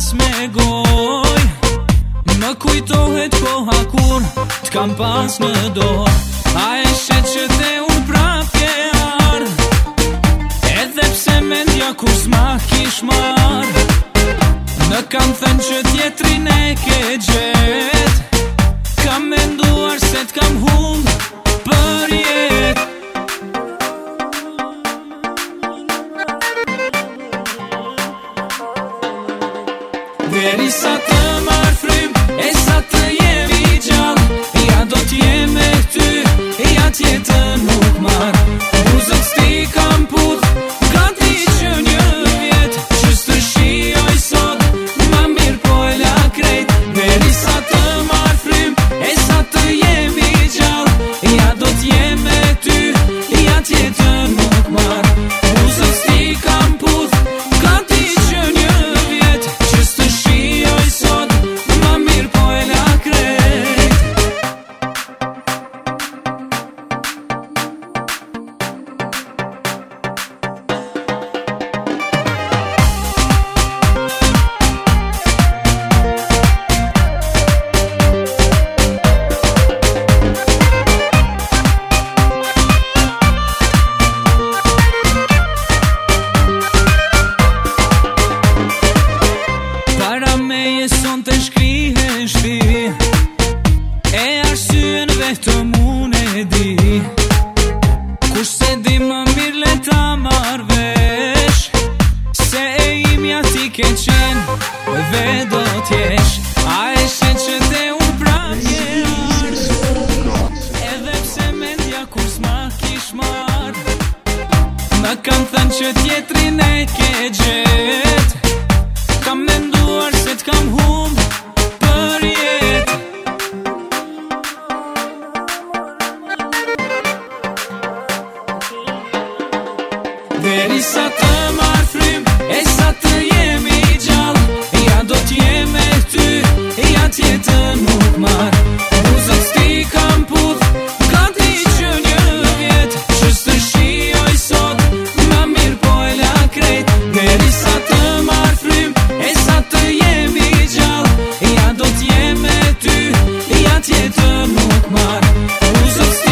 pas me goj, më kujtohet koha kur t'kam pas në dorë. A e shet që te unë prapje ardh, edhe pse mendja kur s'ma kish marrë. Në kam thënë që tjetrin e ke gjet, kam menduar se t'kam humb për jet. Derisa të marrë frym, e sa të jemi gjallë, ja do t'jem me ty, ja tjetën nuk marrë. Buzët sti kam puth, gati që një vjet, që s'të shioj sot, ma mirë po e la krejt. Derisa të marrë frym, e sa të jemi gjallë, ja do t'jem me ty, ja tjetën nuk marrë. Buzët sti kam puth, gati që një vjet, që s'të shioj sot, ma mirë po e la krejt. Para meje son të shkrihe shpi, e arsyen vetëm unë e di. Kush se di më mirë le ta marrë vesh, se e imja ti ke qenë dhe do t'jesh. A e shen që te unë prapje ardh, edhe pse mendja kur s'ma kish marrë. Më kam thënë që tjetrin e ke gjet, kam menduar se t'kam humb për jet. Derisa të marrë frym, e sa të jemi gjallë, ja do t'jem me ty, ja tjetën nuk marrë. Buzët sti kam puth, gati që një vjet, që s'të shioj sot, ma mirë po e la krejt. Derisa të marrë frym, e sa të jemi gjallë, ja do t'jem me ty, ja tjetën nuk marrë. Buzët sti